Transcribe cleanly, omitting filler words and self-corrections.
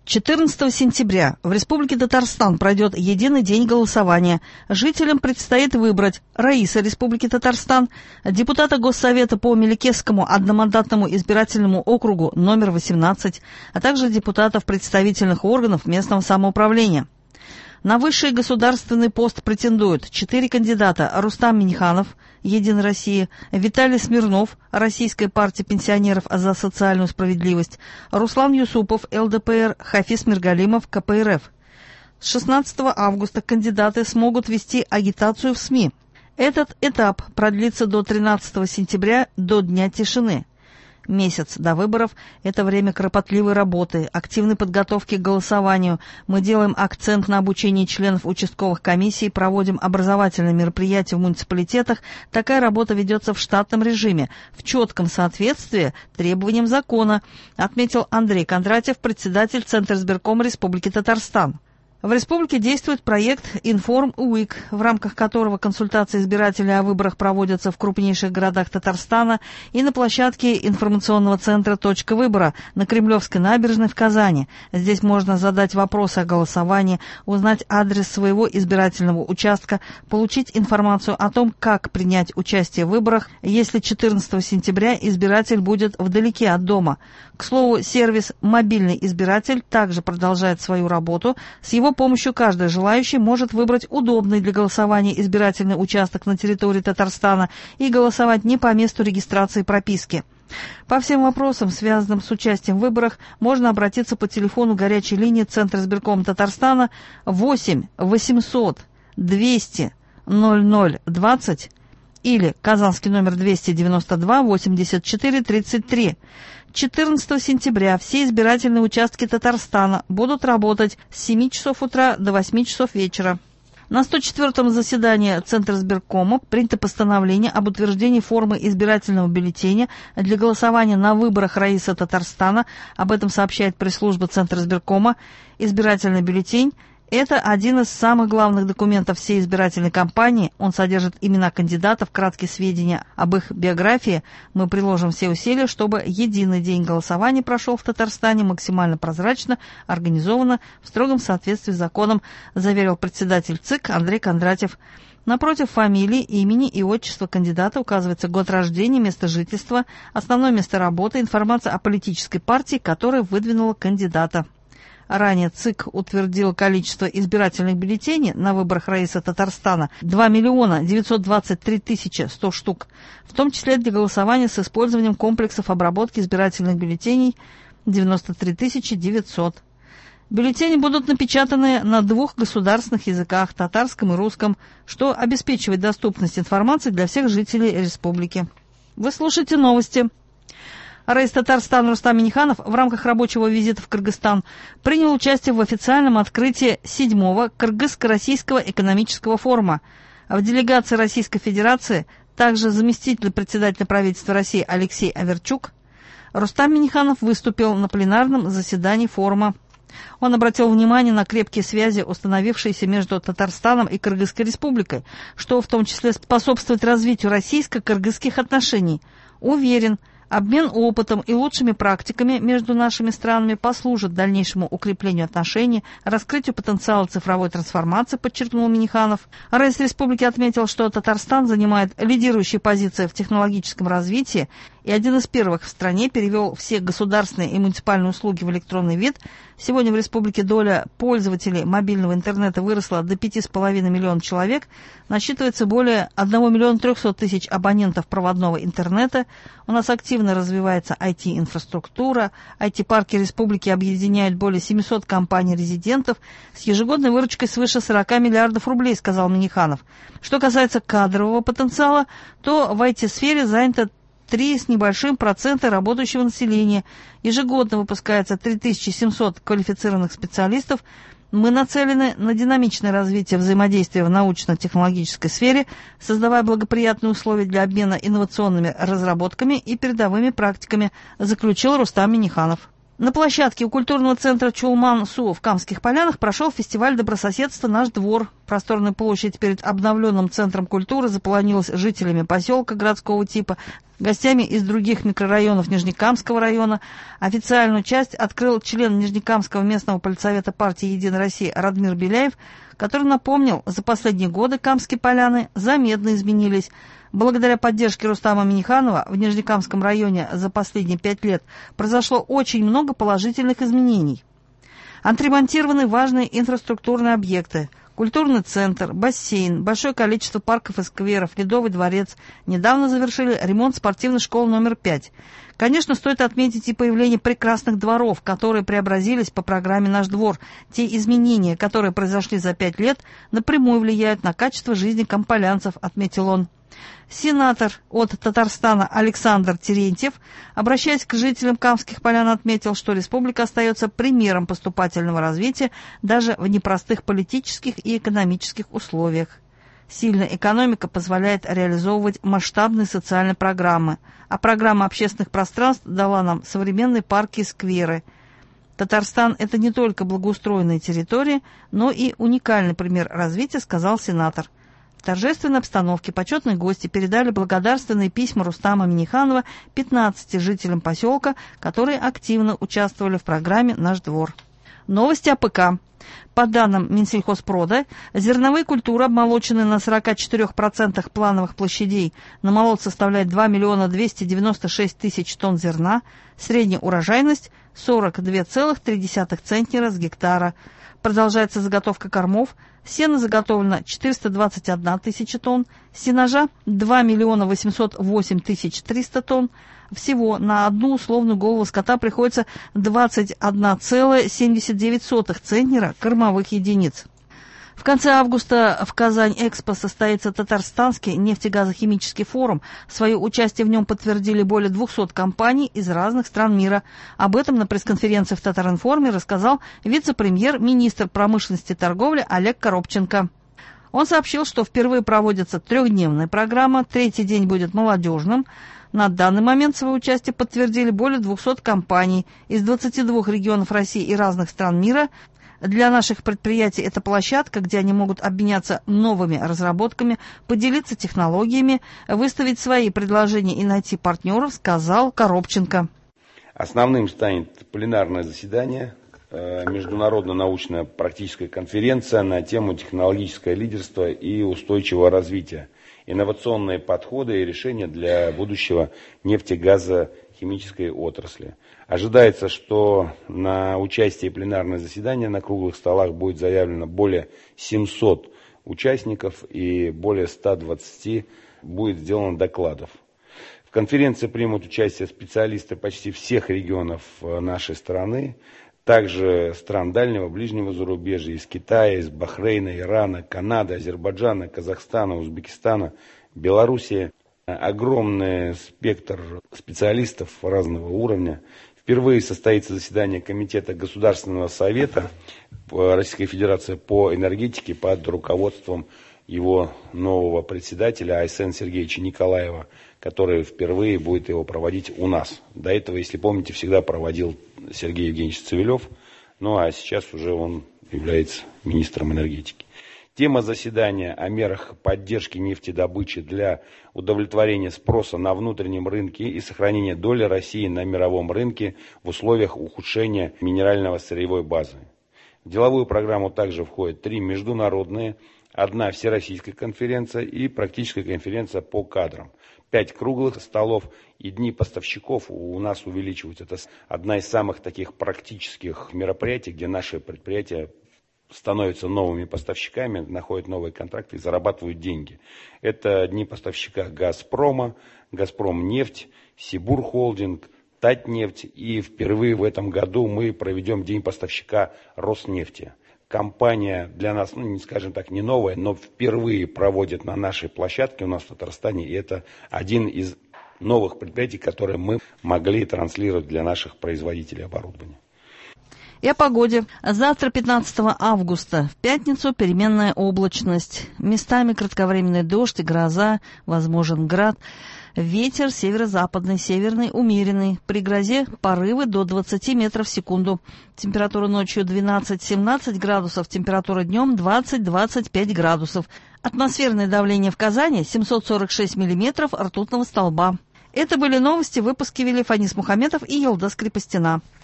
14 сентября в Республике Татарстан пройдет единый день голосования. Жителям предстоит выбрать раиса Республики Татарстан, депутата Госсовета по Мелекесскому одномандатному избирательному округу номер 18, а также депутатов представительных органов местного самоуправления. На высший государственный пост претендуют 4 кандидата: Рустам Минниханов, Единая Россия, Виталий Смирнов, Российская партия пенсионеров за социальную справедливость, Руслан Юсупов, ЛДПР, Хафиз Миргалимов, КПРФ. С 16 августа кандидаты смогут вести агитацию в СМИ. Этот этап продлится до 13 сентября, до Дня тишины. Месяц до выборов – это время кропотливой работы, активной подготовки к голосованию. Мы делаем акцент на обучении членов участковых комиссий, проводим образовательные мероприятия в муниципалитетах. Такая работа ведется в штатном режиме, в четком соответствии требованиям закона, отметил Андрей Кондратьев, председатель Центра избиркома Республики Татарстан. В республике действует проект «Информ УИК», в рамках которого консультации избирателей о выборах проводятся в крупнейших городах Татарстана и на площадке информационного центра «Точка выбора» на Кремлевской набережной в Казани. Здесь можно задать вопросы о голосовании, узнать адрес своего избирательного участка, получить информацию о том, как принять участие в выборах, если 14 сентября избиратель будет вдалеке от дома. К слову, сервис «Мобильный избиратель» также продолжает свою работу. С его помощью каждый желающий может выбрать удобный для голосования избирательный участок на территории Татарстана и голосовать не по месту регистрации и прописки. По всем вопросам, связанным с участием в выборах, можно обратиться по телефону горячей линии Центра избиркома Татарстана 8 800 200 0020 или казанский номер 292 84 33. 14 сентября все избирательные участки Татарстана будут работать с 7 часов утра до 8 часов вечера. На 104-м заседании Центра избиркома принято постановление об утверждении формы избирательного бюллетеня для голосования на выборах раиса Татарстана. Об этом сообщает пресс-служба Центра избиркома. Избирательный бюллетень – это один из самых главных документов всей избирательной кампании. Он содержит имена кандидатов, краткие сведения об их биографии. Мы приложим все усилия, чтобы единый день голосования прошел в Татарстане максимально прозрачно, организованно, в строгом соответствии с законом, заверил председатель ЦИК Андрей Кондратьев. Напротив фамилии, имени и отчества кандидата указывается год рождения, место жительства, основное место работы, информация о политической партии, которая выдвинула кандидата. Ранее ЦИК утвердил количество избирательных бюллетеней на выборах раиса Татарстана 2 923 100 штук, в том числе для голосования с использованием комплексов обработки избирательных бюллетеней 93 900. Бюллетени будут напечатаны на 2 государственных языках, татарском и русском, что обеспечивает доступность информации для всех жителей республики. Вы слушаете новости. Раис Татарстана Рустам Минниханов в рамках рабочего визита в Кыргызстан принял участие в официальном открытии 7-го Кыргызско-Российского экономического форума. В делегации Российской Федерации также заместитель председателя правительства России Алексей Аверчук. Рустам Минниханов выступил на пленарном заседании форума. Он обратил внимание на крепкие связи, установившиеся между Татарстаном и Кыргызской республикой, что в том числе способствует развитию российско-кыргызских отношений. Уверен, обмен опытом и лучшими практиками между нашими странами послужит дальнейшему укреплению отношений, раскрытию потенциала цифровой трансформации, подчеркнул Минниханов. Раис республики отметил, что Татарстан занимает лидирующие позиции в технологическом развитии и один из первых в стране перевел все государственные и муниципальные услуги в электронный вид. Сегодня в республике доля пользователей мобильного интернета выросла до 5,5 миллионов человек. Насчитывается более 1 300 000 абонентов проводного интернета. У нас активно развивается IT-инфраструктура. IT-парки республики объединяют более 700 компаний-резидентов с ежегодной выручкой свыше 40 миллиардов рублей, сказал Минниханов. Что касается кадрового потенциала, то в IT-сфере занято 3 с небольшим процента работающего населения. Ежегодно выпускается 3700 квалифицированных специалистов. Мы нацелены на динамичное развитие взаимодействия в научно-технологической сфере, создавая благоприятные условия для обмена инновационными разработками и передовыми практиками, заключил Рустам Минниханов. На площадке у культурного центра Чулман-Су в Камских Полянах прошел фестиваль добрососедства «Наш двор». Просторная площадь перед обновленным центром культуры заполонилась жителями поселка городского типа, гостями из других микрорайонов Нижнекамского района. Официальную часть открыл член Нижнекамского местного политсовета партии «Единая Россия» Радмир Беляев, который напомнил, за последние годы Камские Поляны заметно изменились. Благодаря поддержке Рустама Минниханова в Нижнекамском районе за последние 5 лет произошло очень много положительных изменений. Отремонтированы важные инфраструктурные объекты. Культурный центр, бассейн, большое количество парков и скверов, Ледовый дворец. Недавно завершили ремонт спортивной школы номер 5. Конечно, стоит отметить и появление прекрасных дворов, которые преобразились по программе «Наш двор». Те изменения, которые произошли за 5 лет, напрямую влияют на качество жизни камполянцев, отметил он. Сенатор от Татарстана Александр Терентьев, обращаясь к жителям Камских Полян, отметил, что республика остается примером поступательного развития даже в непростых политических и экономических условиях. Сильная экономика позволяет реализовывать масштабные социальные программы, а программа общественных пространств дала нам современные парки и скверы. Татарстан – это не только благоустроенные территории, но и уникальный пример развития, сказал сенатор. В торжественной обстановке почетные гости передали благодарственные письма Рустама Минниханова 15 жителям поселка, которые активно участвовали в программе «Наш двор». Новости АПК. По данным Минсельхозпрода, зерновые культуры, обмолоченные на 44% плановых площадей, намолот составляет 2 296 000 тонн зерна, средняя урожайность 42,3 центнера с гектара. Продолжается заготовка кормов. Сена заготовлено 421 000 тонн, сенажа 2 808 300 тонн. Всего на одну условную голову скота приходится 21,79 центнера кормовых единиц. В конце августа в Казань-Экспо состоится Татарстанский нефтегазохимический форум. Свое участие в нем подтвердили более 200 компаний из разных стран мира. Об этом на пресс-конференции в Татаринформе рассказал вице-премьер-министр промышленности и торговли Олег Коробченко. Он сообщил, что впервые проводится 3-дневная программа, 3-й день будет молодежным. На данный момент свое участие подтвердили более 200 компаний из 22 регионов России и разных стран мира. Для наших предприятий это площадка, где они могут обменяться новыми разработками, поделиться технологиями, выставить свои предложения и найти партнеров, сказал Коробченко. Основным станет пленарное заседание, международно-научная практическая конференция на тему технологическое лидерство и устойчивого развития, инновационные подходы и решения для будущего нефтегазохимической отрасли. Ожидается, что на участие пленарное заседание на круглых столах будет заявлено более 700 участников и более 120 будет сделано докладов. В конференции примут участие специалисты почти всех регионов нашей страны, также стран дальнего, ближнего зарубежья, из Китая, из Бахрейна, Ирана, Канады, Азербайджана, Казахстана, Узбекистана, Белоруссии. Огромный спектр специалистов разного уровня. Впервые состоится заседание Комитета Государственного совета Российской Федерации по энергетике под руководством его нового председателя Айсена Сергеевича Николаева, который впервые будет его проводить у нас. До этого, если помните, всегда проводил Сергей Евгеньевич Цивилев, ну а сейчас уже он является министром энергетики. Тема заседания о мерах поддержки нефтедобычи для удовлетворения спроса на внутреннем рынке и сохранения доли России на мировом рынке в условиях ухудшения минерально-сырьевой базы. В деловую программу также входят 3 международные, 1 всероссийская конференция и практическая конференция по кадрам. 5 круглых столов и дни поставщиков у нас увеличиваются. Это одна из самых таких практических мероприятий, где наши предприятия становятся новыми поставщиками, находят новые контракты и зарабатывают деньги. Это дни поставщика Газпрома, Газпромнефть, Сибур Холдинг, Татнефть. И впервые в этом году мы проведем день поставщика Роснефти. Компания для нас, не скажем так, не новая, но впервые проводит на нашей площадке у нас в Татарстане. И это один из новых предприятий, которые мы могли транслировать для наших производителей оборудования. И о погоде. Завтра, 15 августа, в пятницу, переменная облачность. Местами кратковременный дождь и гроза, возможен град. Ветер северо-западный, северный умеренный. При грозе порывы до 20 метров в секунду. Температура ночью 12-17 градусов, температура днем 20-25 градусов. Атмосферное давление в Казани 746 миллиметров ртутного столба. Это были новости, выпуски вели Фанис Мухаметов и Елдас Крепостина.